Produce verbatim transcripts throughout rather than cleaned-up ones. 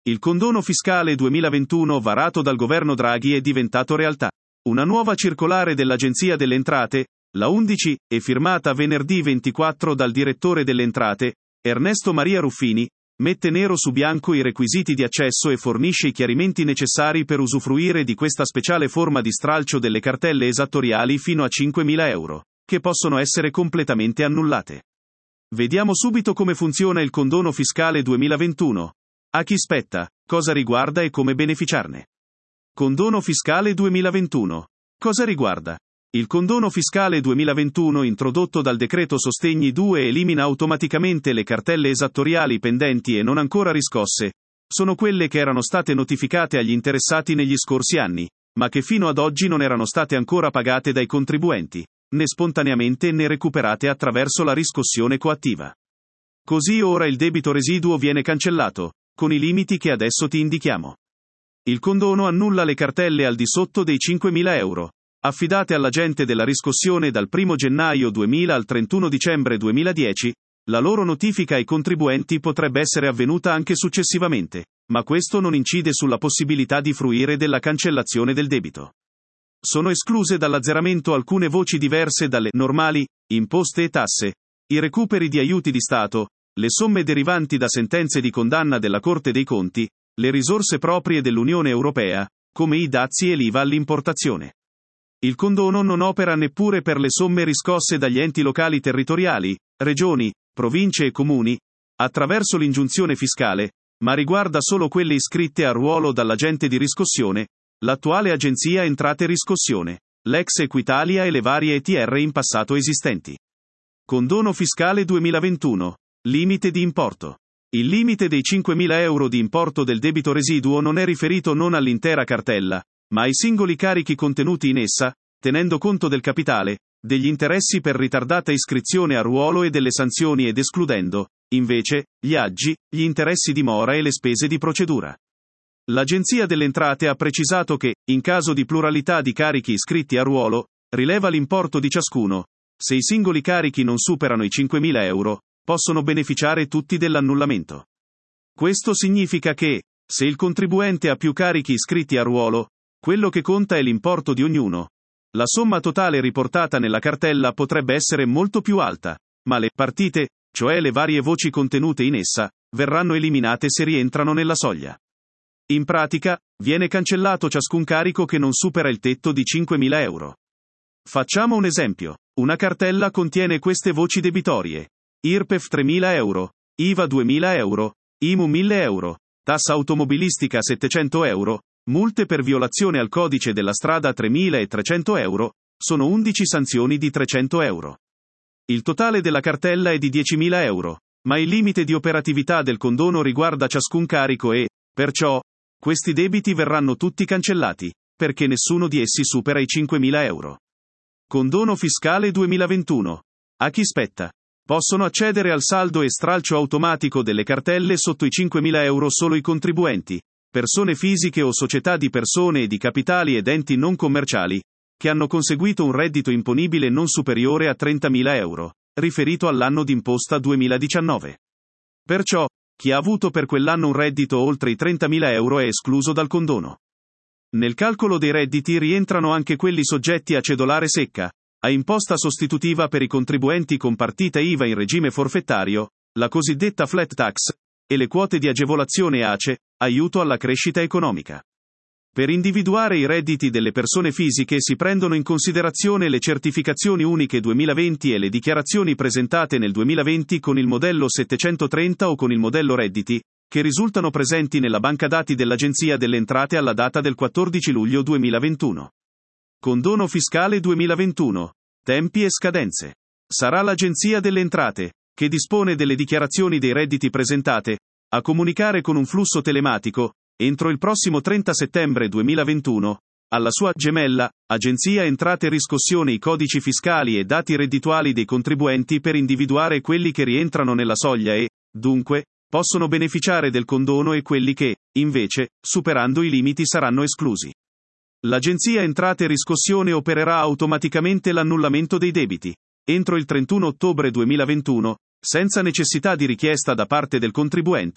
Il condono fiscale duemilaventuno varato dal governo Draghi è diventato realtà. Una nuova circolare dell'Agenzia delle Entrate, la undici, e firmata venerdì ventiquattro dal direttore delle Entrate, Ernesto Maria Ruffini, mette nero su bianco i requisiti di accesso e fornisce i chiarimenti necessari per usufruire di questa speciale forma di stralcio delle cartelle esattoriali fino a cinquemila euro, che possono essere completamente annullate. Vediamo subito come funziona il condono fiscale duemilaventuno. A chi spetta, cosa riguarda e come beneficiarne. Condono fiscale duemilaventuno. Cosa riguarda? Il condono fiscale duemilaventuno introdotto dal decreto Sostegni due elimina automaticamente le cartelle esattoriali pendenti e non ancora riscosse. Sono quelle che erano state notificate agli interessati negli scorsi anni, ma che fino ad oggi non erano state ancora pagate dai contribuenti, né spontaneamente né recuperate attraverso la riscossione coattiva. Così ora il debito residuo viene cancellato, con i limiti che adesso ti indichiamo. Il condono annulla le cartelle al di sotto dei cinquemila euro, affidate all'agente della riscossione dal primo gennaio duemila al trentuno dicembre duemiladieci, la loro notifica ai contribuenti potrebbe essere avvenuta anche successivamente, ma questo non incide sulla possibilità di fruire della cancellazione del debito. Sono escluse dall'azzeramento alcune voci diverse dalle normali, imposte e tasse, i recuperi di aiuti di Stato, le somme derivanti da sentenze di condanna della Corte dei Conti, le risorse proprie dell'Unione Europea, come i dazi e l'I V A all'importazione. Il condono non opera neppure per le somme riscosse dagli enti locali territoriali, regioni, province e comuni, attraverso l'ingiunzione fiscale, ma riguarda solo quelle iscritte a ruolo dall'agente di riscossione, l'attuale Agenzia Entrate Riscossione, l'ex Equitalia e le varie E T R in passato esistenti. Condono fiscale duemilaventuno. Limite di importo. Il limite dei cinquemila euro di importo del debito residuo non è riferito non all'intera cartella, ma ai singoli carichi contenuti in essa, tenendo conto del capitale, degli interessi per ritardata iscrizione a ruolo e delle sanzioni ed escludendo, invece, gli aggi, gli interessi di mora e le spese di procedura. L'Agenzia delle Entrate ha precisato che, in caso di pluralità di carichi iscritti a ruolo, rileva l'importo di ciascuno. Se i singoli carichi non superano i cinquemila euro, possono beneficiare tutti dell'annullamento. Questo significa che, se il contribuente ha più carichi iscritti a ruolo, quello che conta è l'importo di ognuno. La somma totale riportata nella cartella potrebbe essere molto più alta, ma le partite, cioè le varie voci contenute in essa, verranno eliminate se rientrano nella soglia. In pratica, viene cancellato ciascun carico che non supera il tetto di cinquemila euro. Facciamo un esempio. Una cartella contiene queste voci debitorie. I R P E F tremila euro, I V A duemila euro, I M U mille euro, tassa automobilistica settecento euro, multe per violazione al codice della strada tremilatrecento euro, sono undici sanzioni di trecento euro. Il totale della cartella è di diecimila euro, ma il limite di operatività del condono riguarda ciascun carico e, perciò, questi debiti verranno tutti cancellati, perché nessuno di essi supera i cinquemila euro. Condono fiscale duemilaventuno. A chi spetta? Possono accedere al saldo e stralcio automatico delle cartelle sotto i cinquemila euro solo i contribuenti, persone fisiche o società di persone e di capitali ed enti non commerciali, che hanno conseguito un reddito imponibile non superiore a trentamila euro, riferito all'anno d'imposta duemiladiciannove. Perciò, chi ha avuto per quell'anno un reddito oltre i trentamila euro è escluso dal condono. Nel calcolo dei redditi rientrano anche quelli soggetti a cedolare secca, a imposta sostitutiva per i contribuenti con partita I V A in regime forfettario, la cosiddetta flat tax, e le quote di agevolazione A C E, aiuto alla crescita economica. Per individuare i redditi delle persone fisiche si prendono in considerazione le certificazioni uniche duemilaventi e le dichiarazioni presentate nel duemilaventi con il modello settecentotrenta o con il modello redditi, che risultano presenti nella banca dati dell'Agenzia delle Entrate alla data del quattordici luglio duemilaventuno. Condono fiscale duemilaventuno. Tempi e scadenze. Sarà l'Agenzia delle Entrate, che dispone delle dichiarazioni dei redditi presentate, a comunicare con un flusso telematico, entro il prossimo trenta settembre duemilaventuno, alla sua gemella, Agenzia Entrate Riscossione i codici fiscali e dati reddituali dei contribuenti per individuare quelli che rientrano nella soglia e, dunque, possono beneficiare del condono e quelli che, invece, superando i limiti saranno esclusi. L'Agenzia Entrate Riscossione opererà automaticamente l'annullamento dei debiti, entro il trentuno ottobre duemilaventuno, senza necessità di richiesta da parte del contribuente,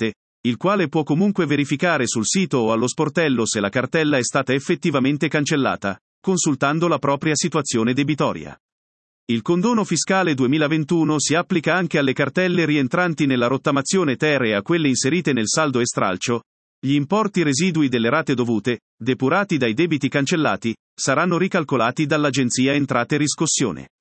il quale può comunque verificare sul sito o allo sportello se la cartella è stata effettivamente cancellata, consultando la propria situazione debitoria. Il condono fiscale duemilaventuno si applica anche alle cartelle rientranti nella rottamazione ter e a quelle inserite nel saldo e stralcio. Gli importi residui delle rate dovute, depurati dai debiti cancellati, saranno ricalcolati dall'Agenzia Entrate Riscossione.